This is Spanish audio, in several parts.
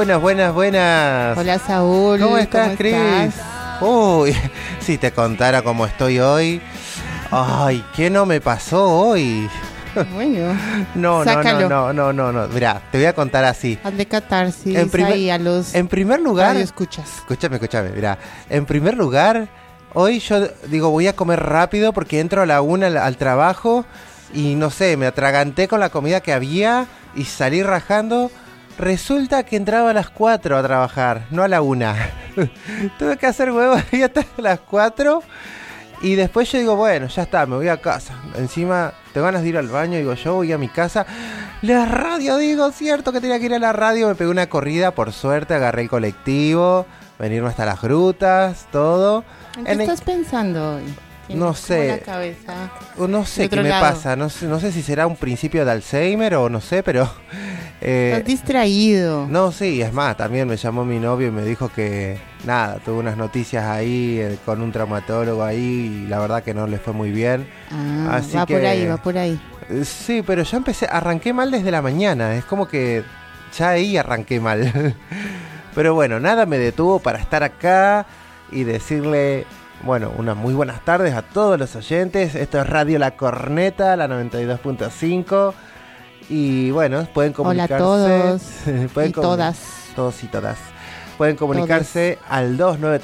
Buenas, buenas, buenas. Hola Saúl. ¿Cómo estás, Cris? Uy, si te contara cómo estoy hoy. Ay, ¿qué no me pasó hoy? Bueno, no. Mirá, te voy a contar así. Haz de catarsis ahí a los en primer lugar, escuchas. Escúchame, mirá. En primer lugar, hoy yo digo, voy a comer rápido porque entro a la 1 al trabajo y no sé, me atraganté con la comida que había y salí rajando. Resulta que entraba a las 4 a trabajar, no a la 1. Tuve que hacer huevos y hasta las 4. Y después yo digo, bueno, ya está, me voy a casa. Encima, te ganas de ir al baño, digo, yo voy a mi casa. La radio, digo, cierto que tenía que ir a la radio. Me pegué una corrida, por suerte, agarré el colectivo, venirme hasta las grutas, todo. ¿En qué estás pensando hoy? No sé. La cabeza no sé qué me pasa. No sé si será un principio de Alzheimer o no sé, pero... estás distraído. No, sí, es más, también me llamó mi novio y me dijo que, nada, tuvo unas noticias ahí con un traumatólogo ahí y la verdad que no le fue muy bien. Así va que, por ahí. Sí, pero yo arranqué mal desde la mañana, es como que ya ahí arranqué mal. Pero bueno, nada me detuvo para estar acá y decirle... Bueno, unas muy buenas tardes a todos los oyentes. Esto es Radio La Corneta, la 92.5. Y bueno, pueden comunicarse. Hola a todos y todas. Todos y todas. Pueden comunicarse al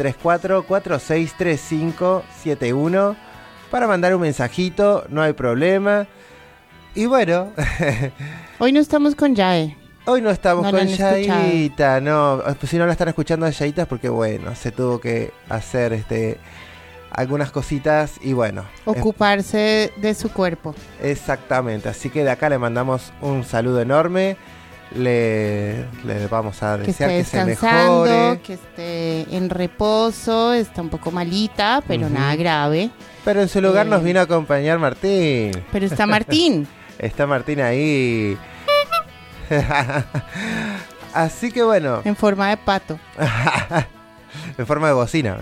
2934-463571 para mandar un mensajito, no hay problema. Y bueno. Hoy no estamos con Yae. Hoy no estamos con Yaita, no. Pues si no la están escuchando a Yaita es porque bueno, se tuvo que hacer algunas cositas y bueno. Ocuparse de su cuerpo. Exactamente, así que de acá le mandamos un saludo enorme. Le vamos a desear que se mejore. Que esté en reposo, está un poco malita, pero nada grave. Pero en su lugar nos vino a acompañar Martín. Pero está Martín. Está Martín ahí. Así que bueno. En forma de pato. En forma de bocina.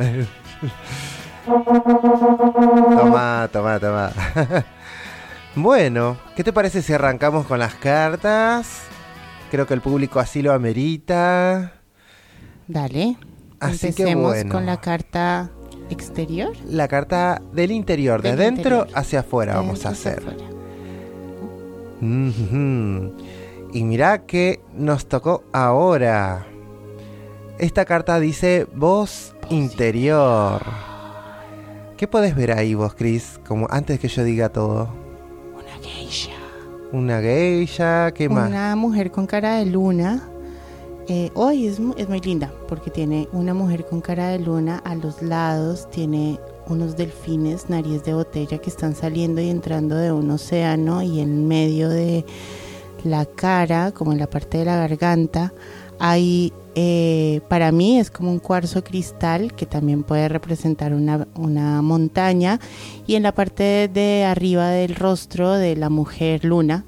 Toma. Bueno, ¿qué te parece si arrancamos con las cartas? Creo que el público así lo amerita. Dale. Así Empecemos que bueno. Con la carta exterior. La carta del interior, de adentro hacia afuera vamos a hacer. Y mirá que nos tocó ahora. Esta carta dice voz interior. ¿Qué podés ver ahí vos, Cris? Como antes que yo diga todo. Una geisha, ¿qué más? Una mujer con cara de luna. Hoy es muy linda porque tiene una mujer con cara de luna. A los lados tiene unos delfines, nariz de botella, que están saliendo y entrando de un océano, y en medio de la cara, como en la parte de la garganta, hay, para mí es como un cuarzo cristal que también puede representar una montaña, y en la parte de arriba del rostro de la mujer luna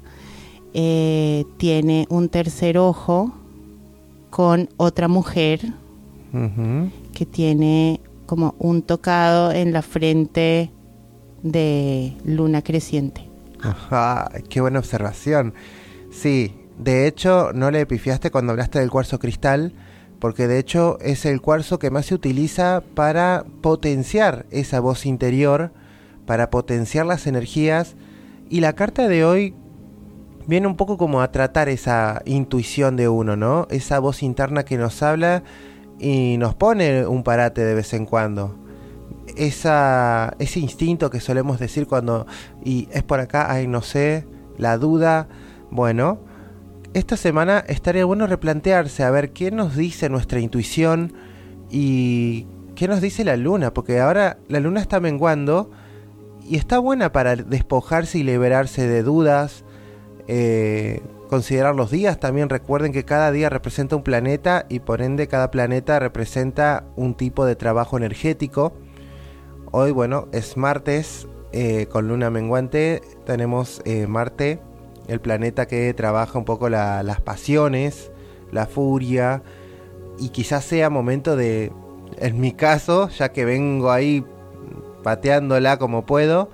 tiene un tercer ojo con otra mujer que tiene como un tocado en la frente de luna creciente. Ajá, qué buena observación. Sí, de hecho no le pifiaste cuando hablaste del cuarzo cristal, porque de hecho es el cuarzo que más se utiliza para potenciar esa voz interior, para potenciar las energías, y la carta de hoy viene un poco como a tratar esa intuición de uno, ¿no? Esa voz interna que nos habla y nos pone un parate de vez en cuando. Ese instinto que solemos decir cuando y es por acá, ay no sé, la duda. Bueno, esta semana estaría bueno replantearse a ver qué nos dice nuestra intuición y qué nos dice la luna, porque ahora la luna está menguando y está buena para despojarse y liberarse de dudas. Considerar los días también. Recuerden que cada día representa un planeta y por ende cada planeta representa un tipo de trabajo energético. Hoy, bueno, es martes, con luna menguante. Tenemos Marte, el planeta que trabaja un poco las pasiones, la furia, y quizás sea momento de, en mi caso, ya que vengo ahí pateándola como puedo,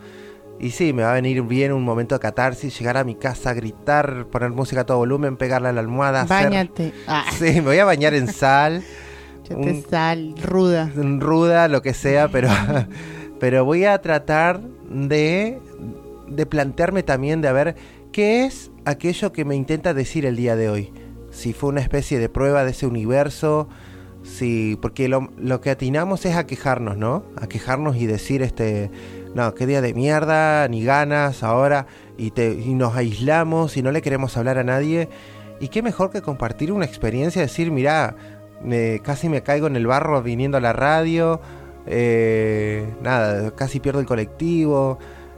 Y sí, me va a venir bien un momento de catarsis, llegar a mi casa, gritar, poner música a todo volumen, pegarle a la almohada. Báñate. Sí, me voy a bañar en sal. Sal, ruda. Ruda, lo que sea, pero voy a tratar de plantearme también de a ver qué es aquello que me intenta decir el día de hoy. Si fue una especie de prueba de ese universo, porque lo que atinamos es a quejarnos, ¿no? A quejarnos y decir, no, qué día de mierda, ni ganas ahora, y nos aislamos y no le queremos hablar a nadie. Y qué mejor que compartir una experiencia, decir, mirá, casi me caigo en el barro viniendo a la radio, nada, casi pierdo el colectivo,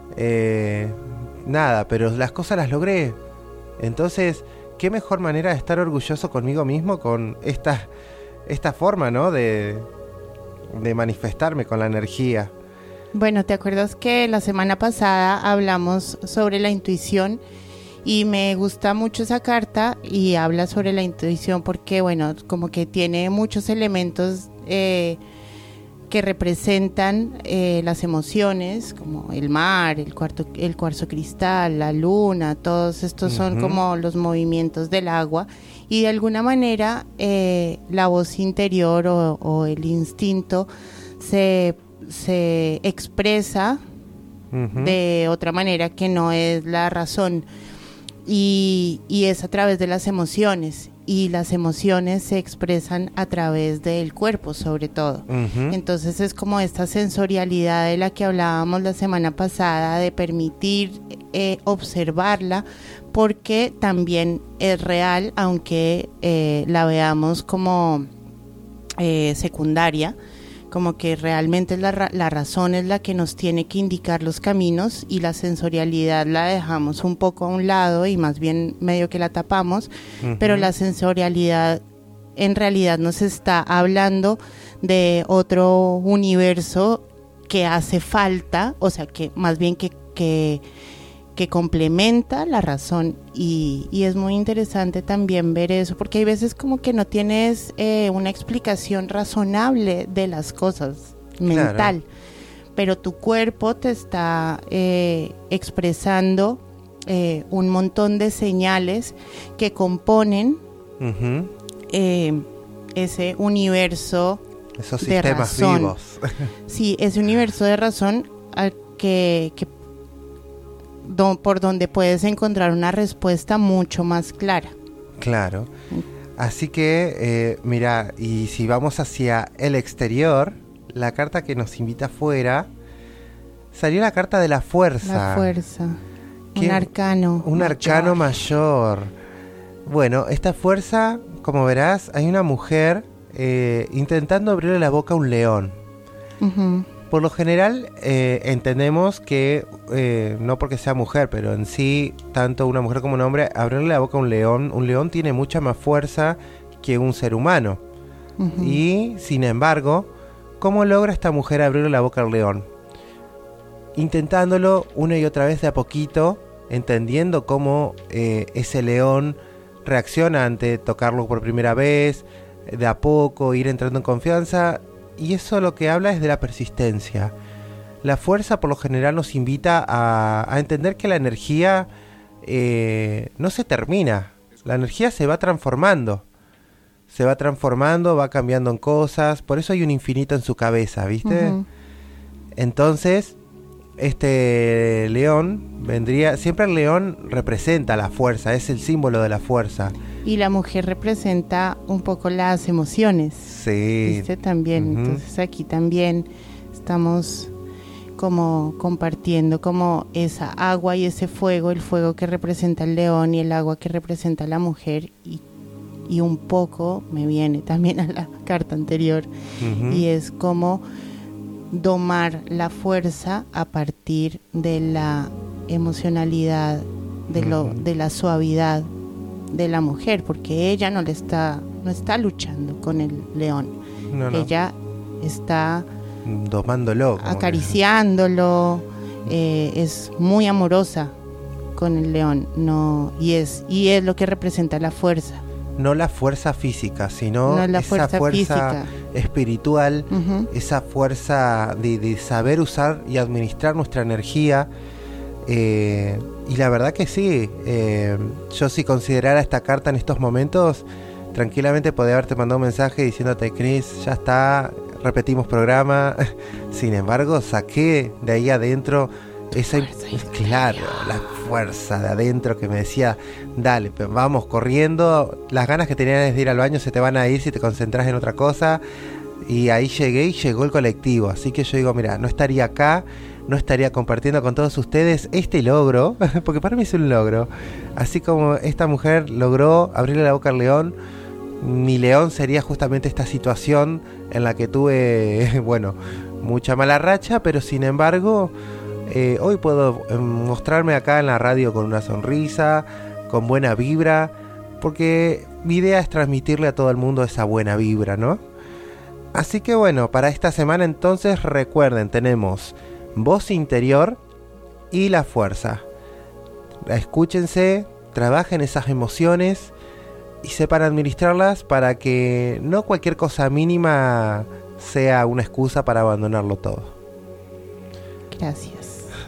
nada, pero las cosas las logré. Entonces, qué mejor manera de estar orgulloso conmigo mismo con esta forma, ¿no? De manifestarme con la energía. Bueno, ¿te acuerdas que la semana pasada hablamos sobre la intuición? Y me gusta mucho esa carta y habla sobre la intuición porque, bueno, como que tiene muchos elementos que representan las emociones, como el mar, el cuarzo cristal, la luna, todos estos son como los movimientos del agua. Y de alguna manera la voz interior o el instinto se expresa de otra manera que no es la razón. Y es a través de las emociones, y las emociones se expresan a través del cuerpo sobre todo. Entonces es como esta sensorialidad de la que hablábamos la semana pasada, de permitir observarla, porque también es real, aunque la veamos como secundaria, como que realmente la razón es la que nos tiene que indicar los caminos, y la sensorialidad la dejamos un poco a un lado y más bien medio que la tapamos, pero la sensorialidad en realidad nos está hablando de otro universo que hace falta, o sea, que más bien que complementa la razón, y es muy interesante también ver eso, porque hay veces como que no tienes una explicación razonable de las cosas, mental, claro, pero tu cuerpo te está expresando un montón de señales que componen ese universo, esos de sistemas razón. Vivos. Sí, ese universo de razón por donde puedes encontrar una respuesta mucho más clara. Claro. Así que, mira, y si vamos hacia el exterior, la carta que nos invita afuera, salió la carta de la fuerza. La fuerza. Un arcano. Un arcano mayor. Bueno, esta fuerza, como verás, hay una mujer intentando abrirle la boca a un león. Por lo general entendemos que, no porque sea mujer, pero en sí, tanto una mujer como un hombre, abrirle la boca a un león tiene mucha más fuerza que un ser humano. Y, sin embargo, ¿cómo logra esta mujer abrirle la boca al león? Intentándolo una y otra vez de a poquito, entendiendo cómo ese león reacciona ante tocarlo por primera vez, de a poco, ir entrando en confianza. Y eso lo que habla es de la persistencia. La fuerza por lo general nos invita a entender que la energía no se termina. La energía se va transformando. Va cambiando en cosas. Por eso hay un infinito en su cabeza, ¿viste? Entonces, este león siempre el león representa la fuerza, es el símbolo de la fuerza. Y la mujer representa un poco las emociones. Sí. ¿Viste? También. Entonces aquí también estamos como compartiendo como esa agua y ese fuego, el fuego que representa el león y el agua que representa la mujer, y un poco me viene también a la carta anterior, y es como domar la fuerza a partir de la emocionalidad, de la suavidad de la mujer, porque ella no está luchando con el león, ella está domándolo, acariciándolo, es muy amorosa con el león, y es lo que representa la fuerza. No la fuerza física, sino esa fuerza espiritual, esa fuerza de saber usar y administrar nuestra energía, Y la verdad que sí, yo si considerara esta carta en estos momentos, tranquilamente podría haberte mandado un mensaje diciéndote: Cris, ya está, repetimos programa. Sin embargo, saqué de ahí adentro esa, claro, la fuerza de adentro que me decía: dale, vamos corriendo. Las ganas que tenías de ir al baño se te van a ir si te concentras en otra cosa. Y ahí llegué y llegó el colectivo. Así que yo digo, mira, no estaría acá, no estaría compartiendo con todos ustedes este logro, porque para mí es un logro. Así como esta mujer logró abrirle la boca al león, mi león sería justamente esta situación en la que tuve, bueno, mucha mala racha, pero sin embargo, hoy puedo mostrarme acá en la radio con una sonrisa, con buena vibra, porque mi idea es transmitirle a todo el mundo esa buena vibra, ¿no? Así que bueno, para esta semana entonces recuerden, tenemos voz interior y la fuerza. Escúchense, trabajen esas emociones y sepan administrarlas para que no cualquier cosa mínima sea una excusa para abandonarlo todo. Gracias.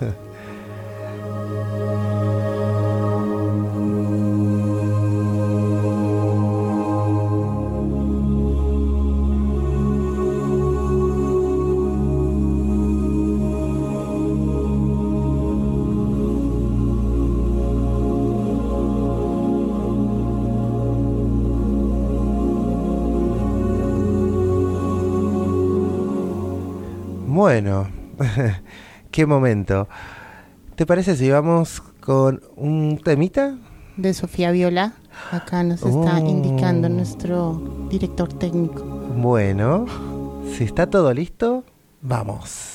Bueno, qué momento. ¿Te parece si vamos con un temita? De Sofía Viola. Acá nos está indicando nuestro director técnico. Bueno, si está todo listo, vamos.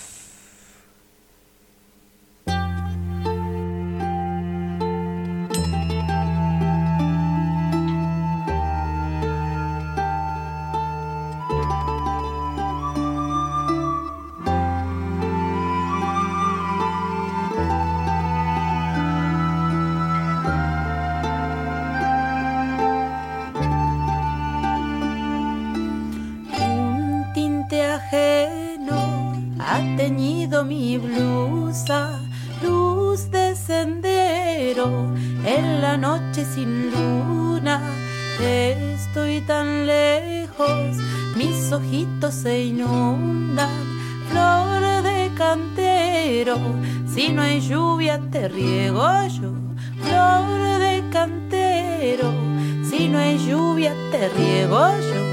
Mi blusa, luz de sendero, en la noche sin luna, estoy tan lejos, mis ojitos se inundan, flor de cantero, si no hay lluvia te riego yo, flor de cantero, si no hay lluvia te riego yo.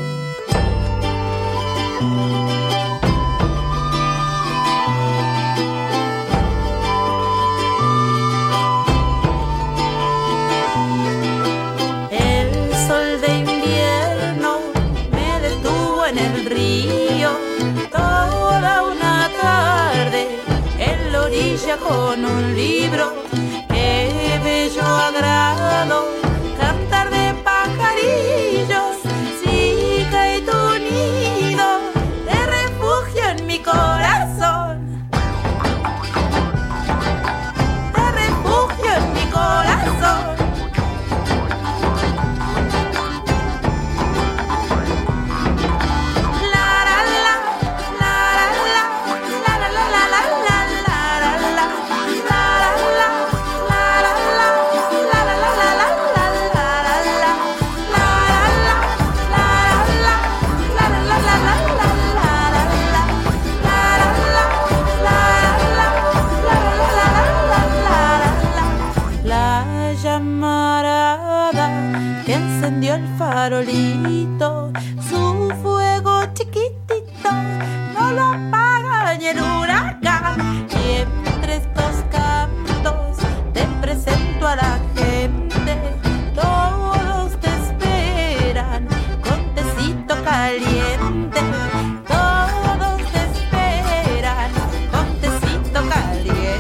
Con un libro, qué bello agrado, cantar de pajarillos, si cae tu nido, de refugio en mi corazón, de refugio en mi corazón. Farolito, su fuego chiquitito no lo apaga ni el huracán. Y entre estos cantos te presento a la gente, todos te esperan con tecito caliente, todos te esperan con tecito caliente.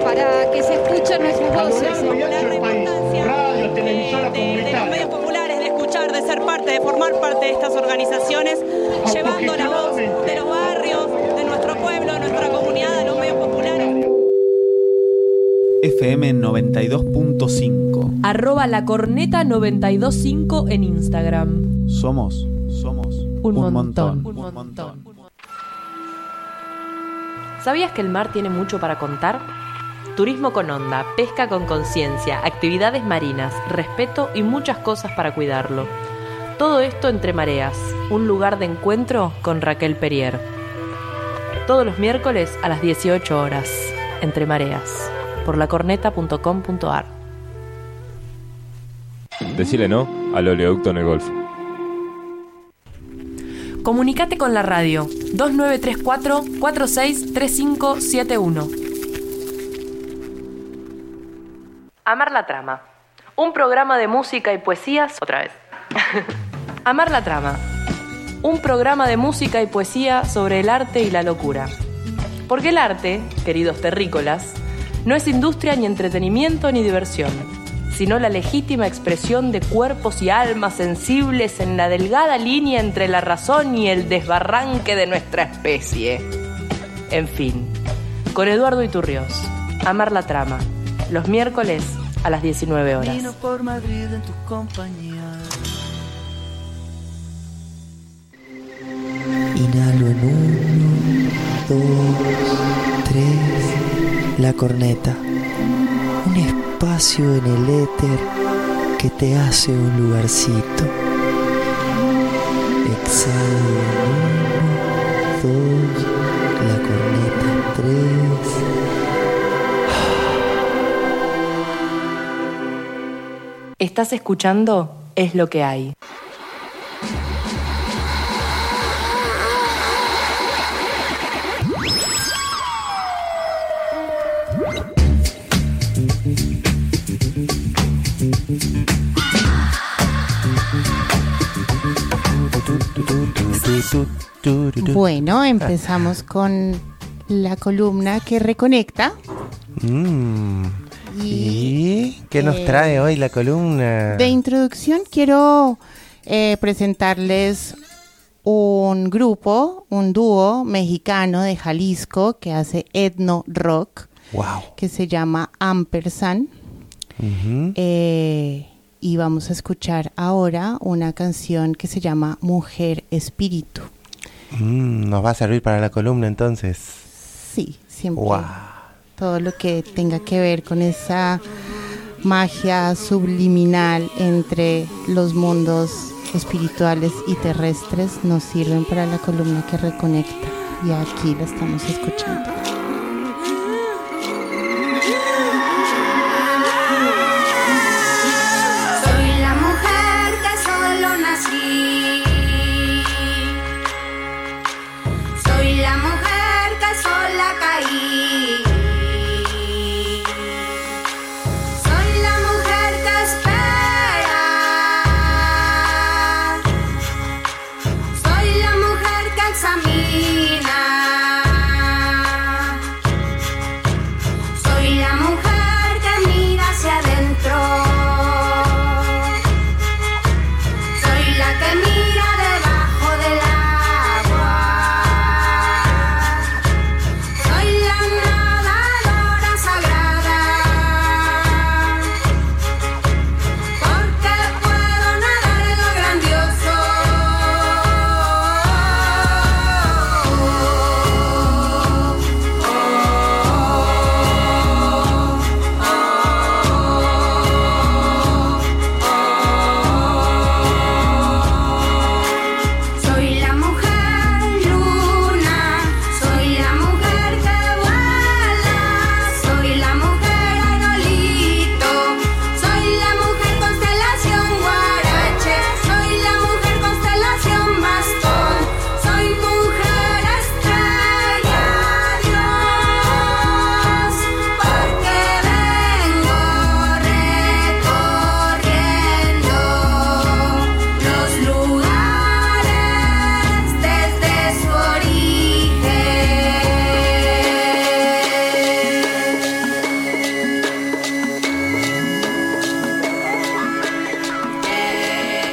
para que se escuchen nuestras voces. Radio, televisora de los medios populares, de escuchar, de ser parte, de formar parte de estas organizaciones, llevando la voz de los barrios, de nuestro pueblo, de nuestra comunidad, a los medios populares. FM 92.5 @lacorneta925 en Instagram. Somos un montón. ¿Sabías que el mar tiene mucho para contar? Turismo con onda, pesca con conciencia, actividades marinas, respeto y muchas cosas para cuidarlo. Todo esto Entre Mareas, un lugar de encuentro con Raquel Perier. Todos los miércoles a las 18 horas. Entre Mareas, por lacorneta.com.ar. Decile no al oleoducto en el Golfo. Comunicate con la radio 2934-463571. Amar la Trama, un programa de música y poesías. Otra vez. Amar la Trama, un programa de música y poesía sobre el arte y la locura. Porque el arte, queridos terrícolas, no es industria ni entretenimiento ni diversión, sino la legítima expresión de cuerpos y almas sensibles en la delgada línea entre la razón y el desbarranque de nuestra especie. En fin, con Eduardo Iturriós, Amar la Trama, los miércoles a las 19 horas. Vino por Madrid en tu compañía. Inhalo en 1, 2, 3, la corneta. Un espacio en el éter que te hace un lugarcito. Exhalo en 1, 2, la corneta 3. Estás escuchando Es lo que hay. Bueno, empezamos con la columna que reconecta. ¿Y qué nos trae hoy la columna? De introducción quiero presentarles un grupo, un dúo mexicano de Jalisco que hace etno rock. Wow. Que se llama Ampersand. Uh-huh. Y vamos a escuchar ahora una canción que se llama Mujer Espíritu. Nos va a servir para la columna entonces. Sí, siempre. Wow. Todo lo que tenga que ver con esa magia subliminal entre los mundos espirituales y terrestres nos sirven para la columna que reconecta. Y aquí la estamos escuchando. Soy la mujer que examina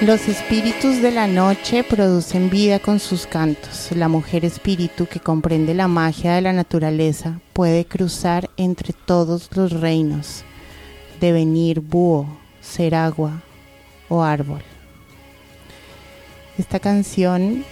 Los espíritus de la noche producen vida con sus cantos. La mujer espíritu que comprende la magia de la naturaleza puede cruzar entre todos los reinos, devenir búho, ser agua o árbol. Esta canción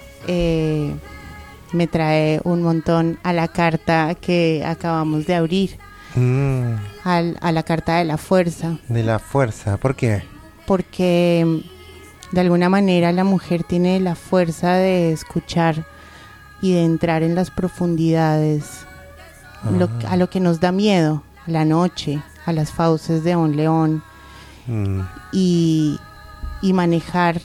me trae un montón a la carta que acabamos de abrir, a la carta de la fuerza. De la fuerza, ¿por qué? Porque de alguna manera la mujer tiene la fuerza de escuchar y de entrar en las profundidades, a lo que nos da miedo, a la noche, a las fauces de un león, y manejar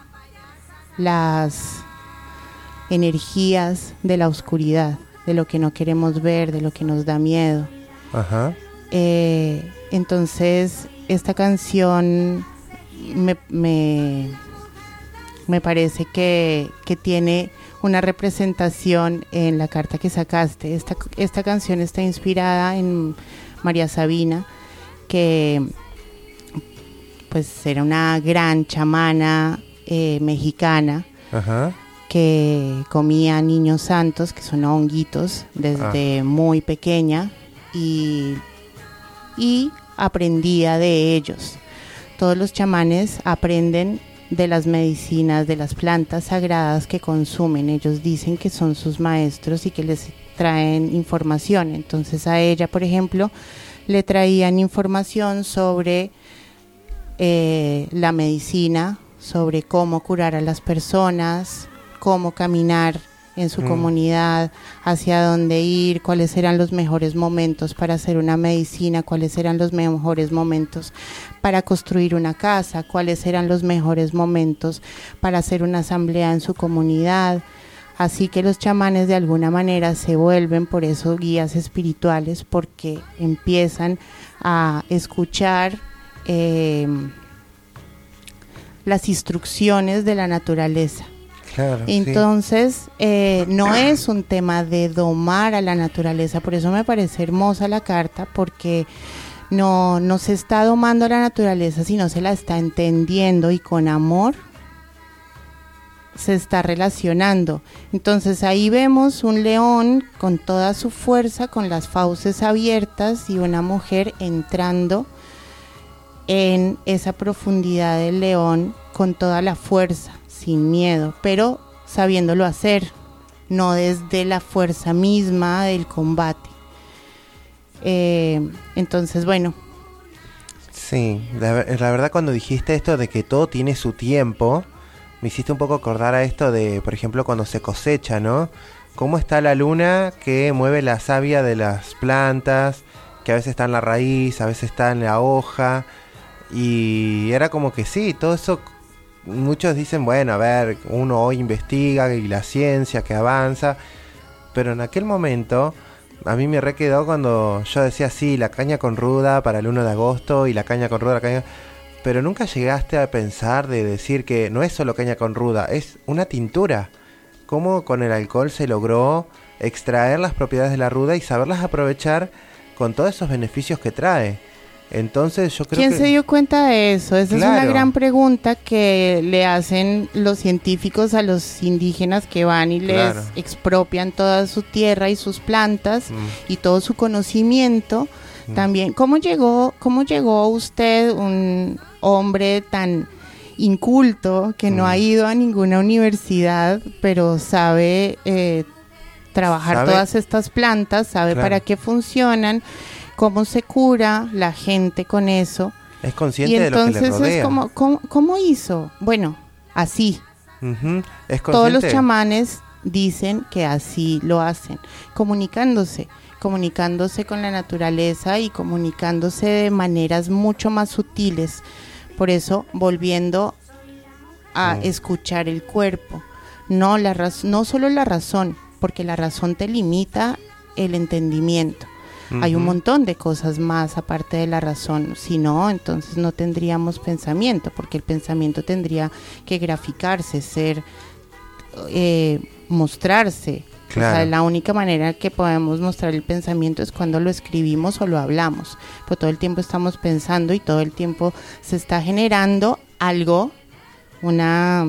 las energías de la oscuridad, de lo que no queremos ver, de lo que nos da miedo. Ajá. Entonces esta canción me parece que tiene una representación en la carta que sacaste. Esta canción está inspirada en María Sabina, que pues era una gran chamana mexicana. Ajá. Que comía niños santos, que son honguitos, desde muy pequeña, y aprendía de ellos. Todos los chamanes aprenden de las medicinas, de las plantas sagradas que consumen. Ellos dicen que son sus maestros y que les traen información. Entonces a ella, por ejemplo, le traían información sobre la medicina, sobre cómo curar a las personas, cómo caminar en su comunidad, hacia dónde ir, cuáles eran los mejores momentos para hacer una medicina, cuáles eran los mejores momentos para construir una casa, cuáles eran los mejores momentos para hacer una asamblea en su comunidad. Así que los chamanes de alguna manera se vuelven por eso guías espirituales, porque empiezan a escuchar las instrucciones de la naturaleza. Claro, entonces, no es un tema de domar a la naturaleza, por eso me parece hermosa la carta, porque no se está domando a la naturaleza, sino se la está entendiendo y con amor se está relacionando. Entonces ahí vemos un león con toda su fuerza, con las fauces abiertas, y una mujer entrando en esa profundidad del león con toda la fuerza, sin miedo, pero sabiéndolo hacer, no desde la fuerza misma del combate. Entonces, bueno. Sí, la verdad, cuando dijiste esto de que todo tiene su tiempo, me hiciste un poco acordar a esto de, por ejemplo, cuando se cosecha, ¿no? Cómo está la luna que mueve la savia de las plantas, que a veces está en la raíz, a veces está en la hoja, y era como que sí, todo eso. Muchos dicen, bueno, a ver, uno hoy investiga y la ciencia que avanza, pero en aquel momento a mí me quedó cuando yo decía, sí, la caña con ruda para el 1 de agosto y la caña con ruda, pero nunca llegaste a pensar de decir que no es solo caña con ruda, es una tintura. Cómo con el alcohol se logró extraer las propiedades de la ruda y saberlas aprovechar con todos esos beneficios que trae. Entonces yo creo ¿Quién que... se dio cuenta de eso? Esa Claro. es una gran pregunta que le hacen los científicos a los indígenas que van y les expropian toda su tierra y sus plantas y todo su conocimiento. También, ¿cómo llegó usted, un hombre tan inculto que no ha ido a ninguna universidad, pero sabe trabajar todas estas plantas, sabe para qué funcionan, cómo se cura la gente con eso? Es consciente de lo que le rodea. Es como, ¿cómo hizo? Bueno, así. Es consciente. Todos los chamanes dicen que así lo hacen, comunicándose con la naturaleza y comunicándose de maneras mucho más sutiles. Por eso, volviendo a escuchar el cuerpo, no solo la razón, porque la razón te limita el entendimiento. Hay un montón de cosas más aparte de la razón, si no, entonces no tendríamos pensamiento, porque el pensamiento tendría que graficarse, mostrarse. Claro. O sea, la única manera que podemos mostrar el pensamiento es cuando lo escribimos o lo hablamos, pero todo el tiempo estamos pensando y todo el tiempo se está generando algo una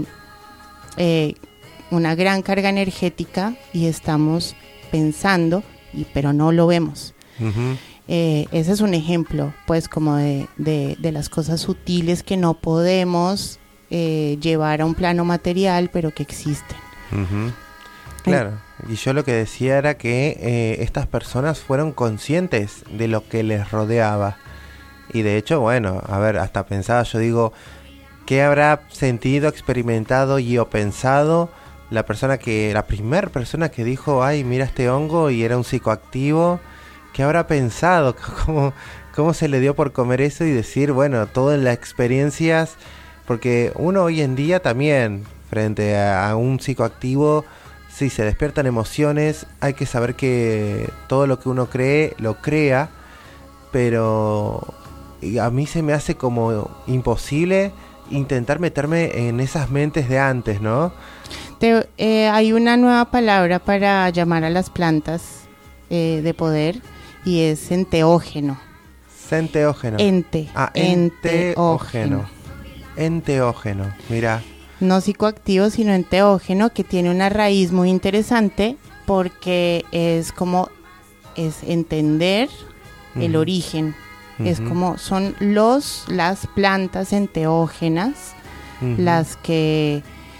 gran carga energética y estamos pensando, pero no lo vemos. Ujú. Ese es un ejemplo, pues, como de las cosas sutiles que no podemos llevar a un plano material, pero que existen. Ujú. Claro, y yo lo que decía era que estas personas fueron conscientes de lo que les rodeaba. Y de hecho, bueno, a ver, hasta pensaba, yo digo, ¿qué habrá sentido, experimentado y o pensado la primera persona que dijo, ay, mira este hongo y era un psicoactivo? ¿Qué habrá pensado? ¿Cómo se le dio por comer eso y decir, bueno, todas las experiencias? Porque uno hoy en día también, frente a un psicoactivo, sí, se despiertan emociones, hay que saber que todo lo que uno cree, lo crea, pero a mí se me hace como imposible intentar meterme en esas mentes de antes, ¿no? Hay una nueva palabra para llamar a las plantas de poder y es enteógeno. Enteógeno. Enteógeno. Enteógeno, mira. No psicoactivo, sino enteógeno, que tiene una raíz muy interesante porque es entender el origen. Es como son las plantas enteógenas las que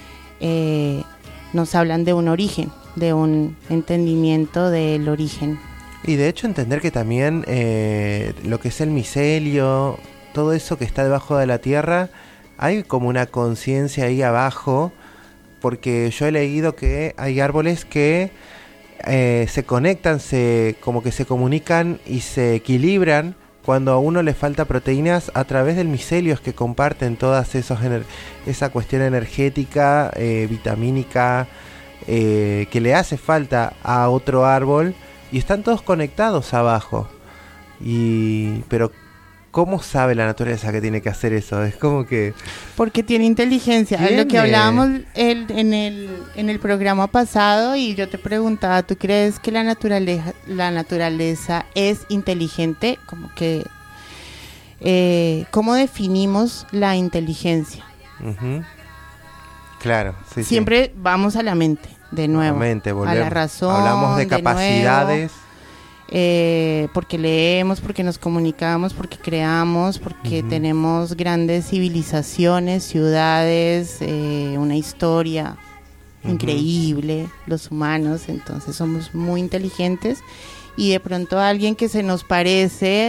nos hablan de un origen, de un entendimiento del origen. Y de hecho entender que también lo que es el micelio, todo eso que está debajo de la tierra, hay como una conciencia ahí abajo, porque yo he leído que hay árboles que se conectan, como que se comunican y se equilibran cuando a uno le falta proteínas a través del micelio, que comparten todas esa cuestión energética, vitamínica, que le hace falta a otro árbol, y están todos conectados abajo. Pero ¿cómo sabe la naturaleza que tiene que hacer eso? Es como que... Porque tiene inteligencia. Es lo que hablábamos en el programa pasado, y yo te preguntaba, ¿tú crees que la naturaleza es inteligente? Como que... ¿cómo definimos la inteligencia? Uh-huh. Claro, sí. Siempre vamos a la mente, de nuevo. A la razón. Hablamos de capacidades. Porque leemos, porque nos comunicamos, porque creamos, porque tenemos grandes civilizaciones, ciudades, una historia increíble, los humanos, entonces somos muy inteligentes, y de pronto alguien que se nos parece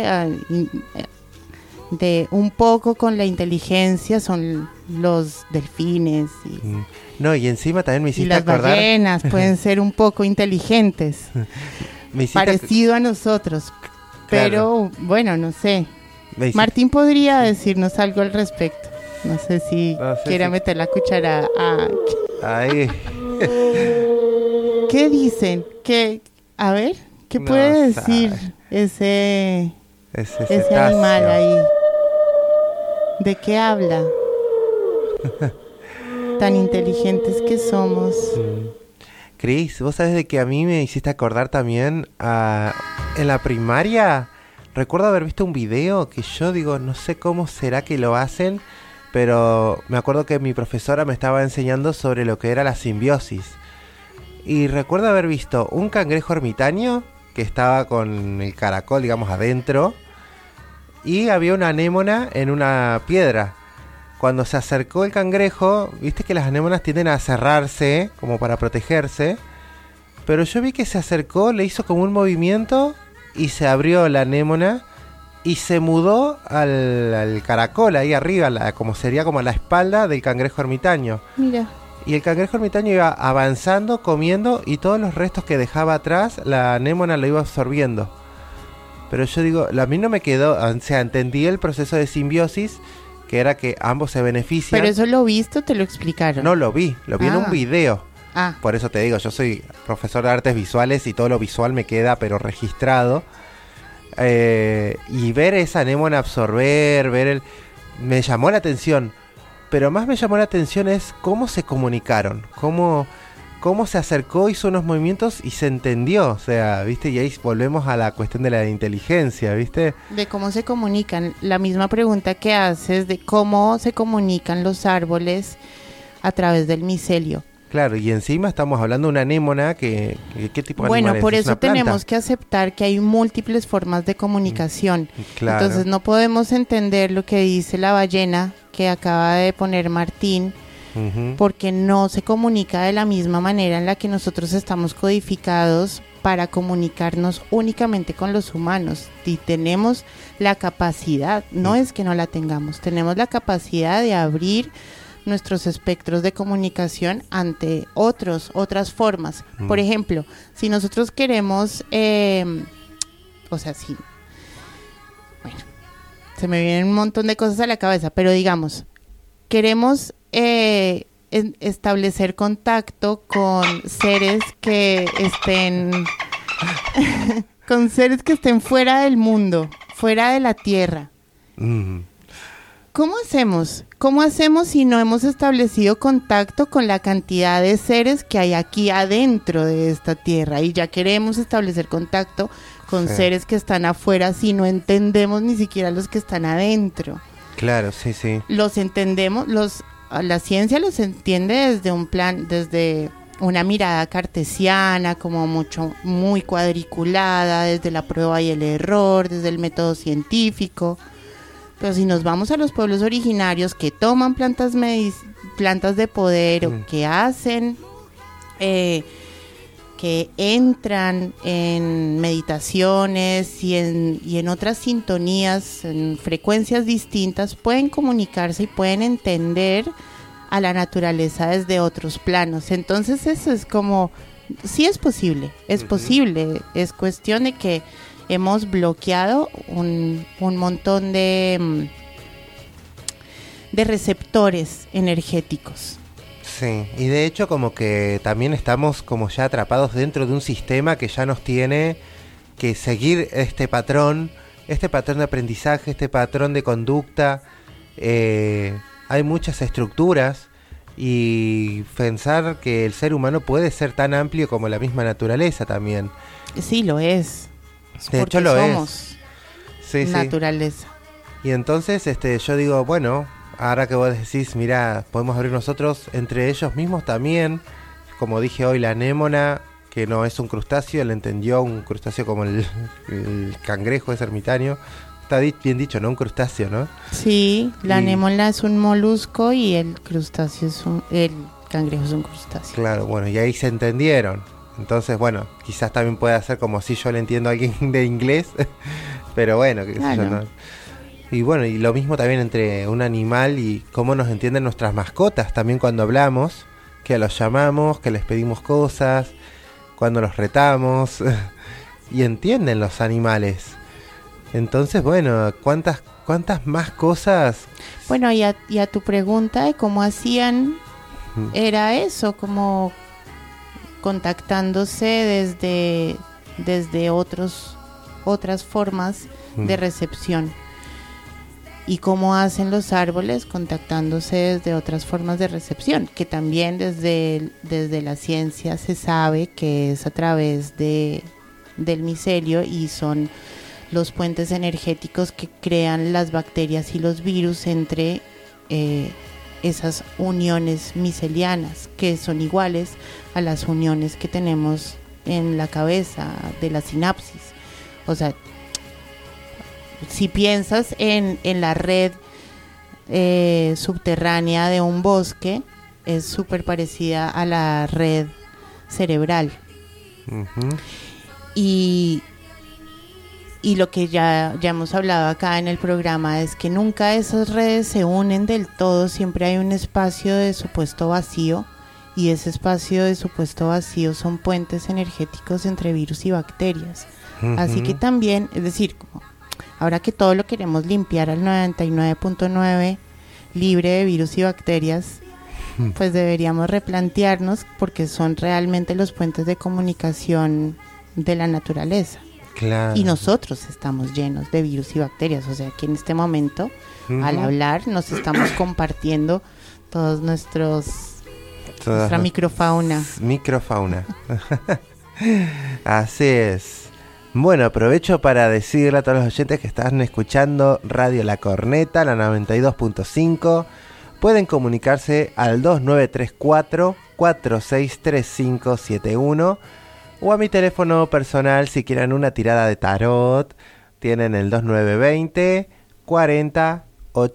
de un poco con la inteligencia son los delfines No, y encima también me hiciste acordar. Y las ballenas pueden ser un poco inteligentes. Parecido a nosotros, pero bueno, no sé. Martín podría decirnos algo al respecto. No sé si quiera meter la cuchara ahí. ¿Qué dicen? A ver, ¿qué puede decir ese animal ahí? ¿De qué habla? Tan inteligentes que somos. Cris, vos sabés de que a mí me hiciste acordar también en la primaria. Recuerdo haber visto un video que yo digo, no sé cómo será que lo hacen, pero me acuerdo que mi profesora me estaba enseñando sobre lo que era la simbiosis. Y recuerdo haber visto un cangrejo ermitaño que estaba con el caracol, digamos, adentro, y había una anémona en una piedra. Cuando se acercó el cangrejo, viste que las anémonas tienden a cerrarse como para protegerse, pero yo vi que se acercó, le hizo como un movimiento y se abrió la anémona y se mudó al caracol ahí arriba, como sería como la espalda del cangrejo ermitaño. Mira. Y el cangrejo ermitaño iba avanzando, comiendo, y todos los restos que dejaba atrás, la anémona lo iba absorbiendo. Pero yo digo, a mí no me quedó, o sea, entendí el proceso de simbiosis, que era que ambos se benefician. ¿Pero eso lo viste o te lo explicaron? No, lo vi en un video. Ah. Por eso te digo, yo soy profesor de artes visuales y todo lo visual me queda pero registrado. Y ver esa anémona absorber, me llamó la atención. Pero más me llamó la atención es cómo se comunicaron, cómo cómo se acercó, hizo unos movimientos y se entendió, o sea, ¿viste? Y ahí volvemos a la cuestión de la inteligencia, ¿viste? De cómo se comunican. La misma pregunta que haces de cómo se comunican los árboles a través del micelio. Claro, y encima estamos hablando de una anémona ¿qué tipo de animal es? Bueno, por ¿Es eso una planta? tenemos que aceptar que hay múltiples formas de comunicación. Claro. Entonces no podemos entender lo que dice la ballena que acaba de poner Martín, porque no se comunica de la misma manera en la que nosotros estamos codificados para comunicarnos únicamente con los humanos. Y tenemos la capacidad, no es que no la tengamos, tenemos la capacidad de abrir nuestros espectros de comunicación ante otras formas. Por ejemplo, si nosotros queremos, bueno, se me vienen un montón de cosas a la cabeza, pero digamos, queremos establecer contacto con seres que estén con seres que estén fuera del mundo, fuera de la Tierra. ¿Cómo hacemos? ¿Cómo hacemos si no hemos establecido contacto con la cantidad de seres que hay aquí adentro de esta Tierra? Y ya queremos establecer contacto con seres que están afuera si no entendemos ni siquiera los que están adentro. Claro, sí. Los entendemos, la ciencia los entiende desde una mirada cartesiana, como muy cuadriculada, desde la prueba y el error, desde el método científico. Pero si nos vamos a los pueblos originarios que toman plantas de poder o que hacen, que entran en meditaciones y en otras sintonías, en frecuencias distintas, pueden comunicarse y pueden entender a la naturaleza desde otros planos. Entonces eso es como, sí es posible, es cuestión de que hemos bloqueado un montón de receptores energéticos. Sí, y de hecho como que también estamos como ya atrapados dentro de un sistema que ya nos tiene que seguir este patrón de aprendizaje, este patrón de conducta. Hay muchas estructuras y pensar que el ser humano puede ser tan amplio como la misma naturaleza también. Sí, lo es. De hecho lo somos es. naturaleza. Y entonces yo digo, bueno, ahora que vos decís, mira, podemos abrir nosotros entre ellos mismos también. Como dije hoy, la anémona, que no es un crustáceo, él entendió un crustáceo como el cangrejo es ermitaño. Está bien dicho, ¿no? Un crustáceo, ¿no? Sí, la anémona es un molusco y el crustáceo el cangrejo es un crustáceo. Claro, bueno, y ahí se entendieron. Entonces, bueno, quizás también pueda ser como si yo le entiendo a alguien de inglés, pero bueno, qué sé yo, ¿no? Y bueno, y lo mismo también entre un animal y cómo nos entienden nuestras mascotas, también cuando hablamos, que los llamamos, que les pedimos cosas, cuando los retamos, y entienden los animales. Entonces, bueno, ¿cuántas más cosas? Bueno, y a tu pregunta de cómo hacían, era eso, como contactándose desde otras formas de recepción. Y cómo hacen los árboles contactándose desde otras formas de recepción, que también desde la ciencia se sabe que es a través del micelio y son los puentes energéticos que crean las bacterias y los virus entre esas uniones micelianas, que son iguales a las uniones que tenemos en la cabeza de la sinapsis. O sea, si piensas en la red subterránea de un bosque, es súper parecida a la red cerebral. Y lo que ya hemos hablado acá en el programa es que nunca esas redes se unen del todo, siempre hay un espacio de supuesto vacío, y ese espacio de supuesto vacío son puentes energéticos entre virus y bacterias. Así que también, es decir, como ahora que todo lo queremos limpiar al 99.9 libre de virus y bacterias, pues deberíamos replantearnos, porque son realmente los puentes de comunicación de la naturaleza. Claro. Y nosotros estamos llenos de virus y bacterias, o sea que en este momento, al hablar, nos estamos compartiendo todos nuestros Nuestra microfauna. Microfauna. Así es. Bueno, aprovecho para decirle a todos los oyentes que están escuchando Radio La Corneta, la 92.5. Pueden comunicarse al 2934-463571 o a mi teléfono personal si quieren una tirada de tarot. Tienen el 2920 40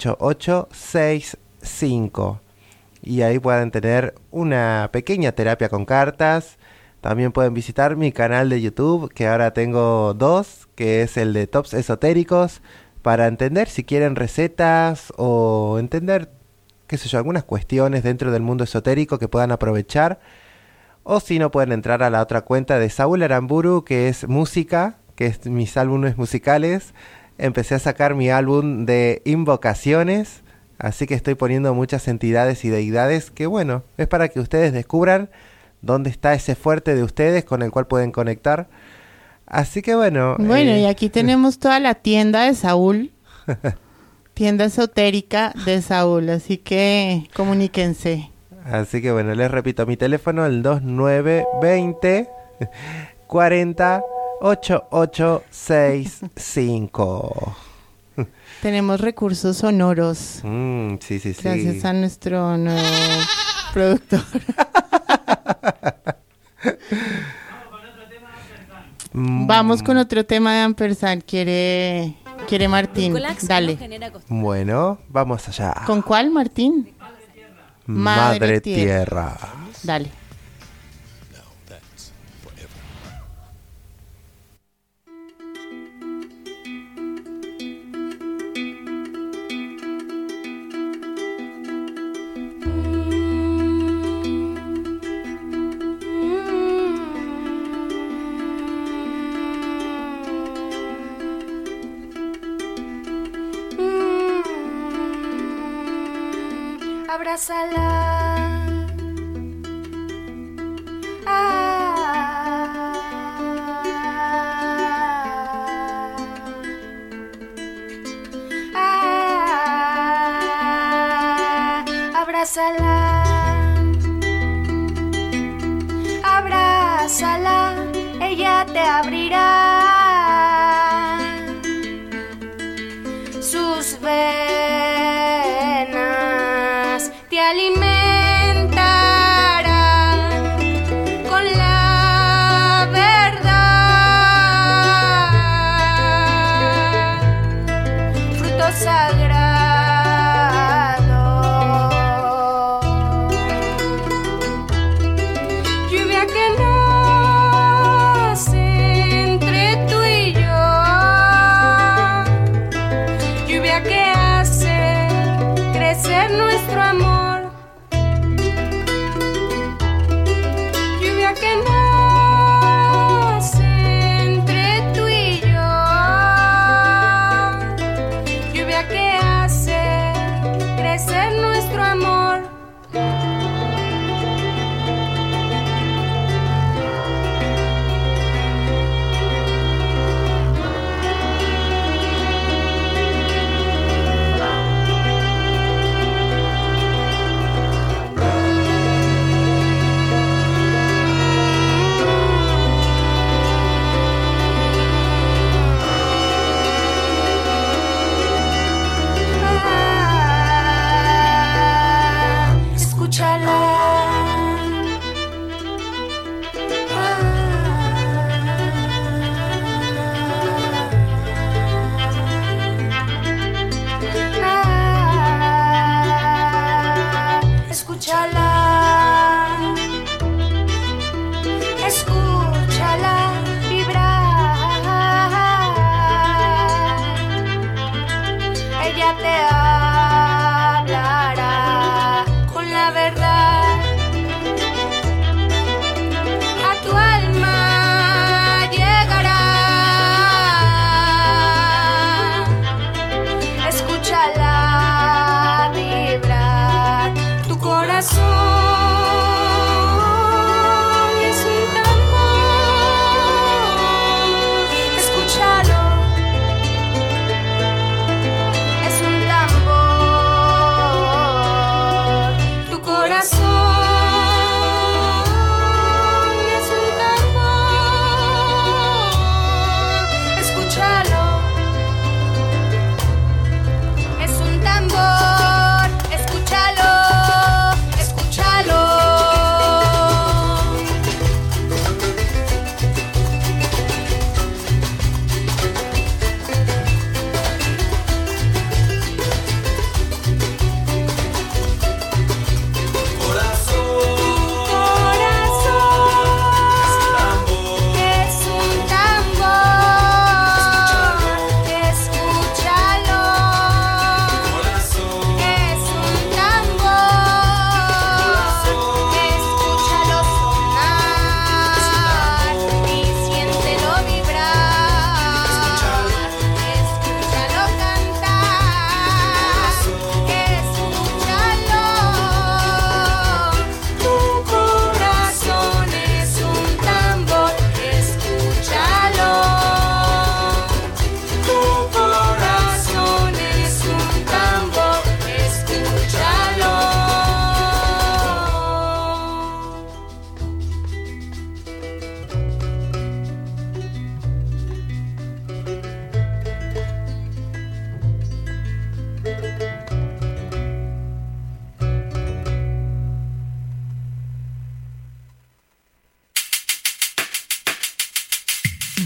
8865 y ahí pueden tener una pequeña terapia con cartas. También pueden visitar mi canal de YouTube, que ahora tengo 2, que es el de Tops Esotéricos, para entender si quieren recetas o entender, qué sé yo, algunas cuestiones dentro del mundo esotérico que puedan aprovechar. O si no, pueden entrar a la otra cuenta de Saúl Aramburu, que es música, que es mis álbumes musicales. Empecé a sacar mi álbum de invocaciones, así que estoy poniendo muchas entidades y deidades que, bueno, es para que ustedes descubran dónde está ese fuerte de ustedes con el cual pueden conectar. Así que bueno. Bueno, y aquí tenemos toda la tienda de Saúl. Tienda esotérica de Saúl, así que comuníquense. Así que bueno, les repito mi teléfono, el 2920 40 8865. Tenemos recursos sonoros. Sí. Gracias a nuestro nuevo productor. Vamos con otro tema de Ampersand. Quiere Martín. Dale. Bueno, vamos allá. ¿Con cuál, Martín? Madre Tierra. Dale. Abrázala, abrázala, ella te abrirá sus venas, te alimentarán con la verdad, fruto sagrado.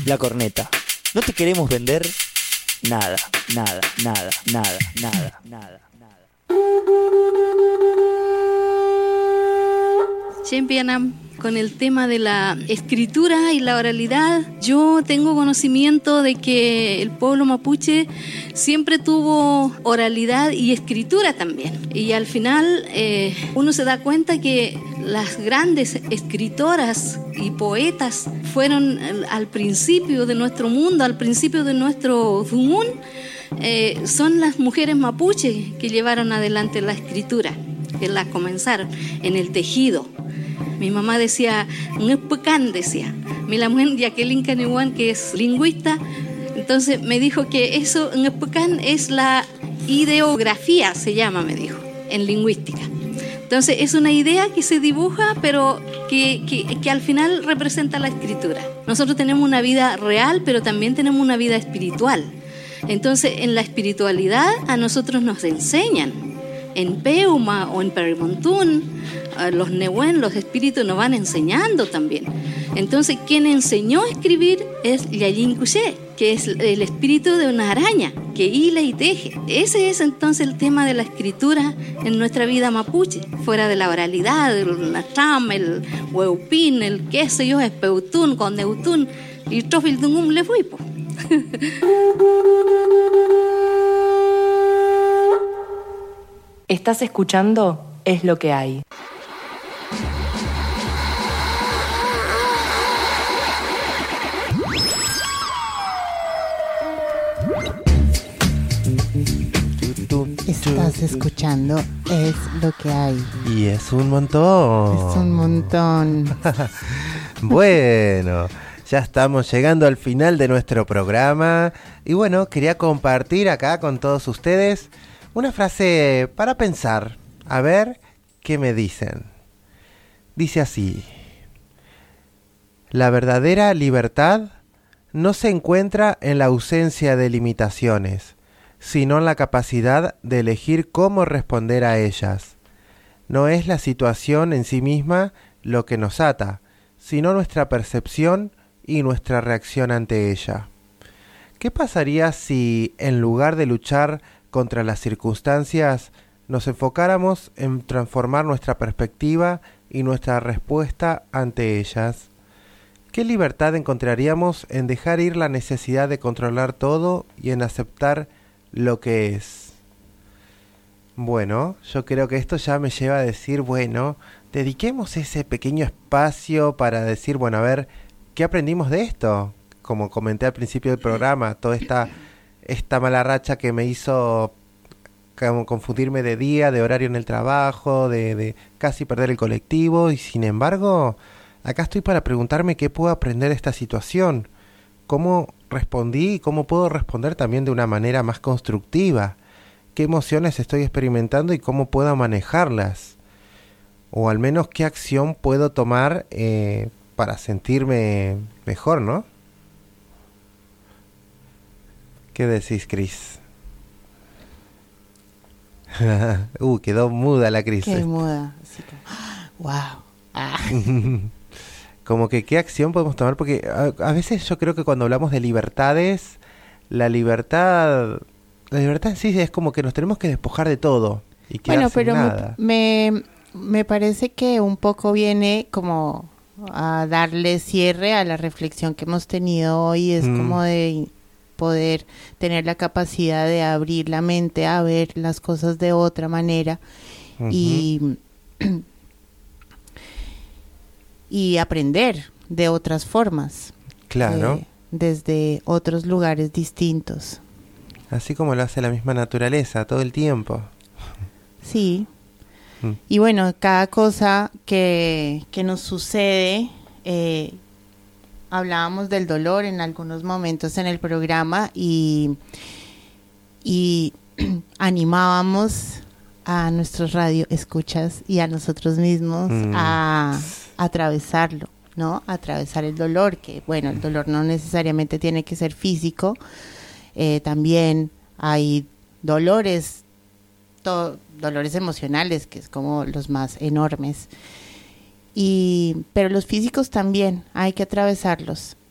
La corneta. No te queremos vender nada, nada, nada, nada, nada, nada, nada. Chempianam, con el tema de la escritura y la oralidad, yo tengo conocimiento de que el pueblo mapuche siempre tuvo oralidad y escritura también. Y al final uno se da cuenta que las grandes escritoras y poetas fueron al principio de nuestro mundo, al principio de nuestro Dumun, son las mujeres mapuche que llevaron adelante la escritura, que la comenzaron en el tejido. Mi mamá decía, "Ngepecán", decía. La mujer Jacqueline Canewan, que es lingüista, entonces me dijo que eso, Ngepecán, es la ideografía, se llama, me dijo, en lingüística. Entonces es una idea que se dibuja, pero que al final representa la escritura. Nosotros tenemos una vida real, pero también tenemos una vida espiritual. Entonces en la espiritualidad a nosotros nos enseñan. En Peuma o en Perimontún, los Nehuen, los espíritus nos van enseñando también. Entonces, quien enseñó a escribir es Yallin Cuché, que es el espíritu de una araña, que hila y teje. Ese es entonces el tema de la escritura en nuestra vida mapuche, fuera de la oralidad, el natram, el hueupín, el qué sé yo, espeutún, condeutún, y trofildungum le fui, po. Estás escuchando Es lo que hay. Estás escuchando Es lo que hay. Y es un montón. Es un montón. Bueno, ya estamos llegando al final de nuestro programa. Y bueno, quería compartir acá con todos ustedes una frase para pensar. A ver qué me dicen. Dice así: la verdadera libertad no se encuentra en la ausencia de limitaciones, sino en la capacidad de elegir cómo responder a ellas. No es la situación en sí misma lo que nos ata, sino nuestra percepción y nuestra reacción ante ella. ¿Qué pasaría si, en lugar de luchar contra las circunstancias, nos enfocáramos en transformar nuestra perspectiva y nuestra respuesta ante ellas? ¿Qué libertad encontraríamos en dejar ir la necesidad de controlar todo y en aceptar lo que es? Bueno, yo creo que esto ya me lleva a decir, bueno, dediquemos ese pequeño espacio para decir, bueno, a ver, ¿qué aprendimos de esto? Como comenté al principio del programa, toda esta mala racha que me hizo confundirme de día, de horario en el trabajo, de casi perder el colectivo, y sin embargo, acá estoy para preguntarme qué puedo aprender de esta situación, cómo respondí y cómo puedo responder también de una manera más constructiva, qué emociones estoy experimentando y cómo puedo manejarlas, o al menos qué acción puedo tomar para sentirme mejor, ¿no? ¿Qué decís, Cris? Quedó muda la Cris. Qué muda. Así que, wow. Como que qué acción podemos tomar, porque a veces yo creo que cuando hablamos de libertades, la libertad en sí es como que nos tenemos que despojar de todo y quedar sin nada. Me parece que un poco viene como a darle cierre a la reflexión que hemos tenido hoy, es como de poder tener la capacidad de abrir la mente a ver las cosas de otra manera y aprender de otras formas. Claro. Desde otros lugares distintos. Así como lo hace la misma naturaleza todo el tiempo. Sí. Y bueno, cada cosa que nos sucede, hablábamos del dolor en algunos momentos en el programa y animábamos a nuestros radio escuchas y a nosotros mismos a atravesarlo, ¿no? Atravesar el dolor, que bueno, el dolor no necesariamente tiene que ser físico, también hay dolores emocionales, que es como los más enormes, pero los físicos también hay que atravesarlos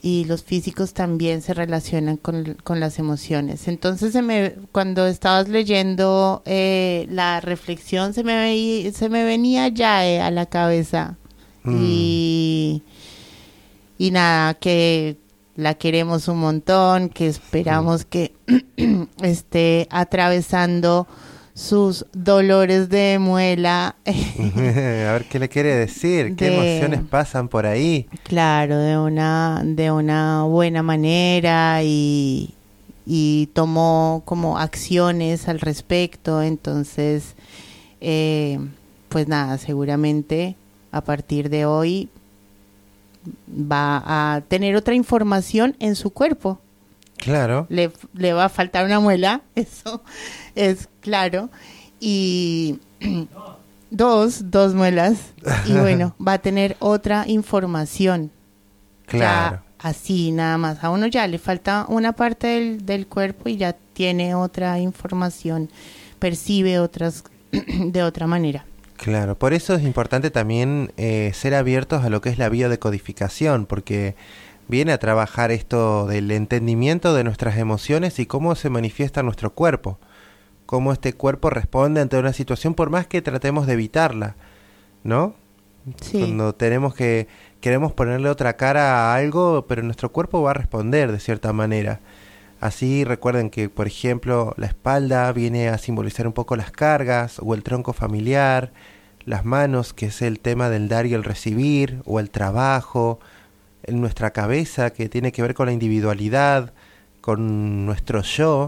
y los físicos también se relacionan con las emociones. Entonces cuando estabas leyendo la reflexión se me venía ya a la cabeza y nada, que la queremos un montón, que esperamos que esté atravesando sus dolores de muela. A ver qué le quiere decir, qué emociones pasan por ahí. Claro, de una buena manera y tomó como acciones al respecto. Entonces, pues nada, seguramente a partir de hoy va a tener otra información en su cuerpo. Claro. Le va a faltar una muela, eso es claro. Y dos muelas. Y bueno, va a tener otra información. Claro. Ya así nada más. A uno ya le falta una parte del cuerpo y ya tiene otra información. Percibe otras de otra manera. Claro, por eso es importante también ser abiertos a lo que es la biodecodificación, porque viene a trabajar esto del entendimiento de nuestras emociones y cómo se manifiesta nuestro cuerpo, cómo este cuerpo responde ante una situación por más que tratemos de evitarla, ¿no? Sí. Cuando queremos ponerle otra cara a algo, pero nuestro cuerpo va a responder de cierta manera. Así recuerden que, por ejemplo, la espalda viene a simbolizar un poco las cargas o el tronco familiar, las manos, que es el tema del dar y el recibir, o el trabajo, en nuestra cabeza, que tiene que ver con la individualidad, con nuestro yo,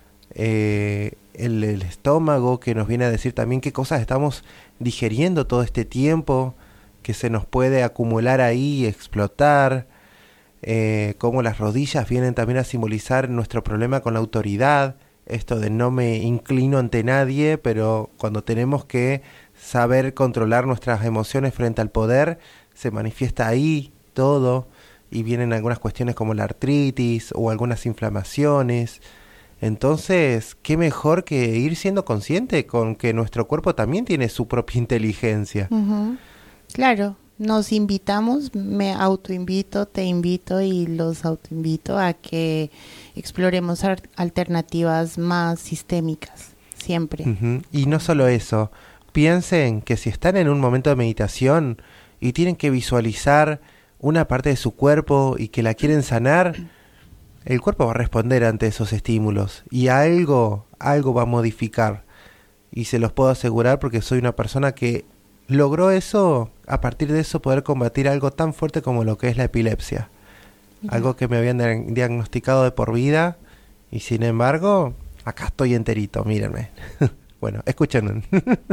el estómago, que nos viene a decir también qué cosas estamos digeriendo todo este tiempo, que se nos puede acumular ahí y explotar, cómo las rodillas vienen también a simbolizar nuestro problema con la autoridad, esto de no me inclino ante nadie, pero cuando tenemos que saber controlar nuestras emociones frente al poder, se manifiesta ahí todo, y vienen algunas cuestiones como la artritis o algunas inflamaciones. Entonces, qué mejor que ir siendo consciente con que nuestro cuerpo también tiene su propia inteligencia. Uh-huh. Claro, nos invitamos, me autoinvito, te invito y los autoinvito a que exploremos alternativas más sistémicas, siempre. Uh-huh. Y no solo eso, piensen que si están en un momento de meditación y tienen que visualizar una parte de su cuerpo y que la quieren sanar, el cuerpo va a responder ante esos estímulos y algo va a modificar. Y se los puedo asegurar porque soy una persona que logró eso, a partir de eso poder combatir algo tan fuerte como lo que es la epilepsia. Algo que me habían diagnosticado de por vida y sin embargo, acá estoy enterito, mírenme. Bueno, escuchen.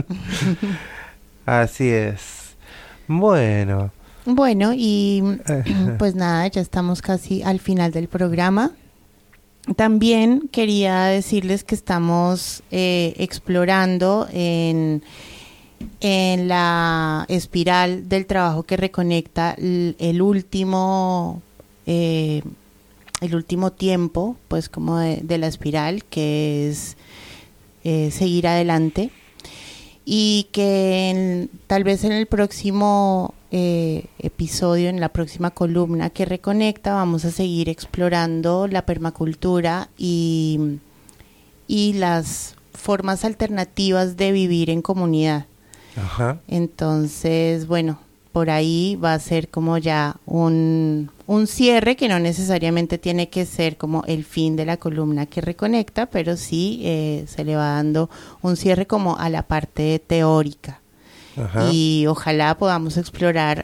Así es. Bueno, y pues nada, ya estamos casi al final del programa. También quería decirles que estamos explorando en la espiral del trabajo que reconecta el último tiempo, pues como de la espiral, que es seguir adelante, y que tal vez en el próximo episodio, en la próxima columna que reconecta, vamos a seguir explorando la permacultura y las formas alternativas de vivir en comunidad. Ajá. Entonces, bueno, por ahí va a ser como ya un cierre que no necesariamente tiene que ser como el fin de la columna que reconecta, pero sí se le va dando un cierre como a la parte teórica. Ajá. Y ojalá podamos explorar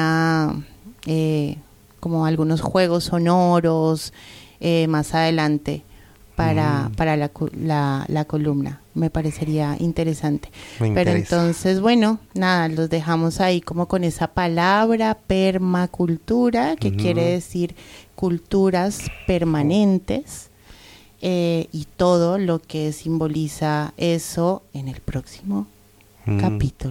como algunos juegos sonoros más adelante para la columna. Me parecería interesante. Pero entonces, bueno, nada, los dejamos ahí como con esa palabra permacultura, que quiere decir culturas permanentes, y todo lo que simboliza eso en el próximo capítulo.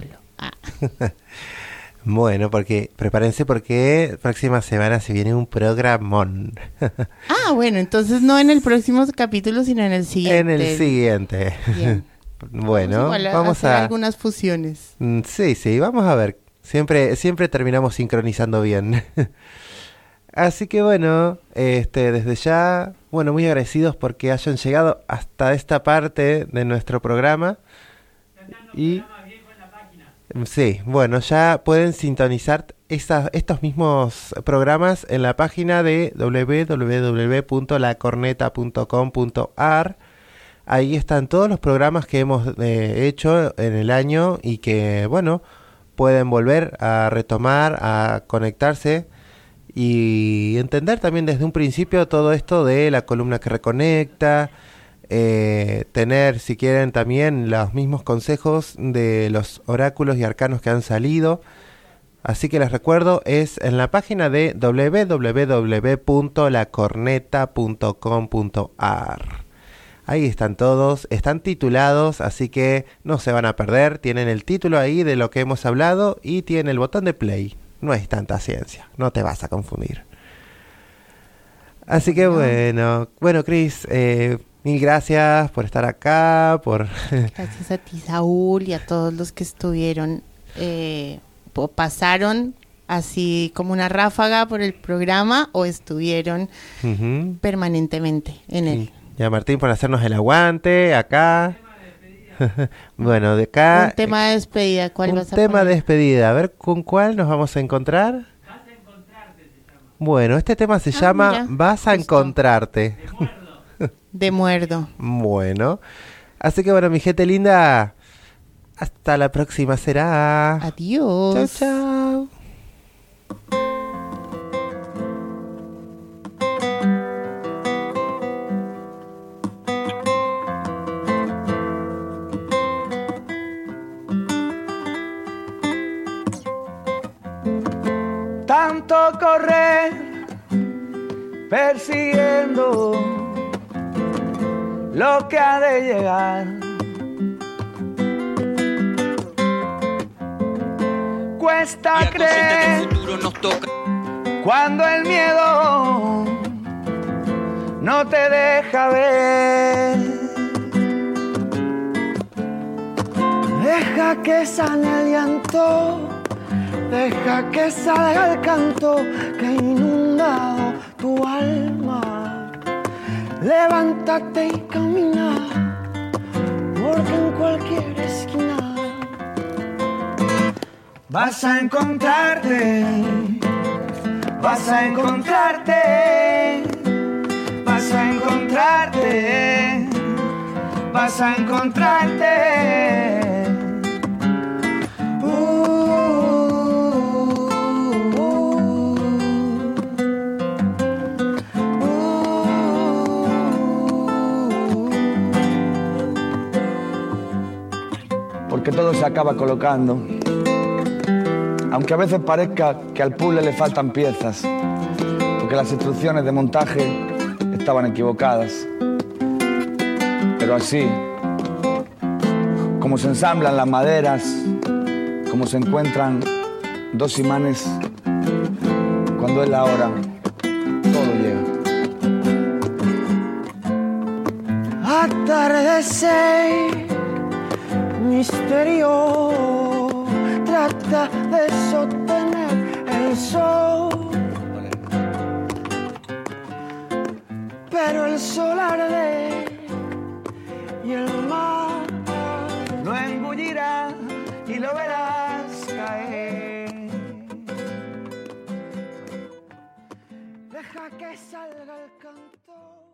Bueno, porque prepárense porque próxima semana se viene un programón. Bueno, entonces no en el próximo capítulo, sino en el siguiente. En el siguiente. Bien. Bueno, vamos a hacer algunas fusiones. Sí, vamos a ver. Siempre terminamos sincronizando bien. Así que bueno, desde ya, bueno, muy agradecidos porque hayan llegado hasta esta parte de nuestro programa. Y sí, bueno, ya pueden sintonizar estos mismos programas en la página de www.lacorneta.com.ar. Ahí están todos los programas que hemos hecho en el año y que, bueno, pueden volver a retomar, a conectarse y entender también desde un principio todo esto de la columna que reconecta, tener, si quieren, también los mismos consejos de los oráculos y arcanos que han salido. Así que les recuerdo, es en la página de www.lacorneta.com.ar. Ahí están todos, están titulados, así que no se van a perder. Tienen el título ahí de lo que hemos hablado y tienen el botón de play. No es tanta ciencia, no te vas a confundir. Así que bueno, Cris, mil gracias por estar acá, Gracias a ti, Saúl, y a todos los que estuvieron, pasaron así como una ráfaga por el programa o estuvieron permanentemente en él. Y a Martín por hacernos el aguante acá. Bueno, de acá... Un tema de despedida, ¿cuál vas a poner? Un tema de despedida, a ver con cuál nos vamos a encontrar. Vas a encontrarte se llama. Bueno, este tema se llama mira, Vas a encontrarte. De muerdo. Bueno, así que bueno, mi gente linda, hasta la próxima será. Adiós. Chao, chao. Tanto correr, persiguiendo lo que ha de llegar. Cuesta creer cuando el miedo no te deja ver. Deja que sane el llanto, deja que salga el canto que ha inundado tu alma. Levántate y camina, porque en cualquier esquina vas a encontrarte, vas a encontrarte, vas a encontrarte, vas a encontrarte. Porque todo se acaba colocando, aunque a veces parezca que al puzzle le faltan piezas, porque las instrucciones de montaje estaban equivocadas. Pero así, como se ensamblan las maderas, como se encuentran dos imanes, cuando es la hora, todo llega. Atardecer, misterio, trata de sostener el sol, pero el sol arde y el mar lo engullirá y lo verás caer. Deja que salga el canto.